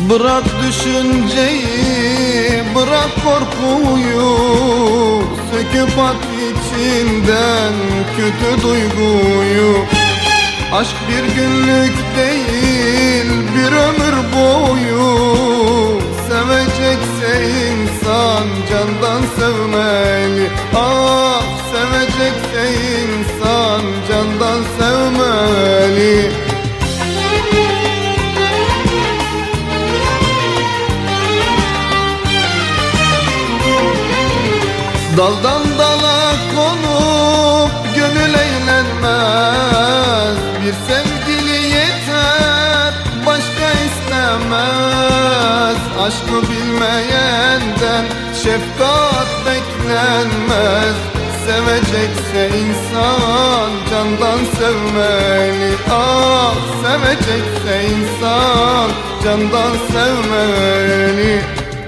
Bırak düşünceyi, bırak korkuyu, söküp at içinden kötü duyguyu. Aşk bir günlük değil, bir ömür boyu. Sevecekse insan candan sevmeli. Ah, sevecekse insan candan sevmeli. Daldan dala konup gönül eğlenmez. Bir sevgili yeter, başka istemez. Aşkı bilmeyenden şefkat beklenmez. Sevecekse insan candan sevmeli. Ah, sevecekse insan candan sevmeli.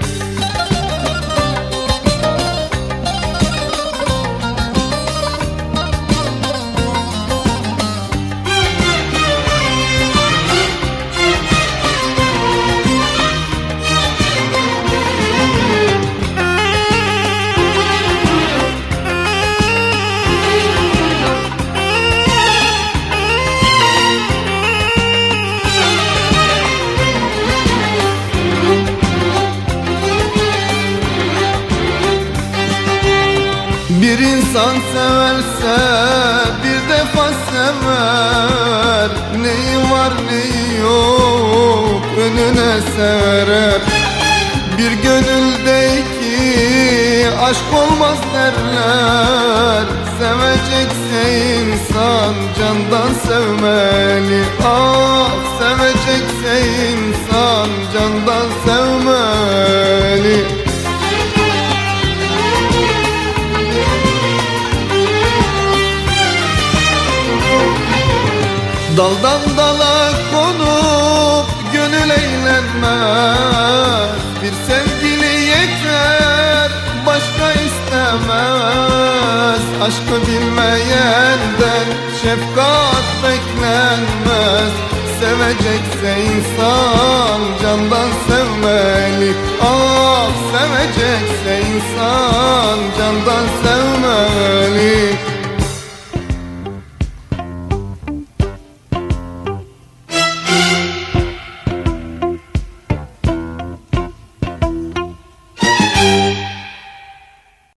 Bir insan severse bir defa sever. Neyi var neyi yok önüne serer. Bir gönülde iki aşk olmaz derler. Sevecekse insan candan sevmeli. Ah, sevecekse insan candan sevmeli. Daldan dala konup gönül eğlenmez. Bir sevgili yeter, başka istemez. Aşkı bilmeyenden şefkat beklenmez. Sevecekse insan candan sevmeli. Ah, sevecekse insan candan sevmeli.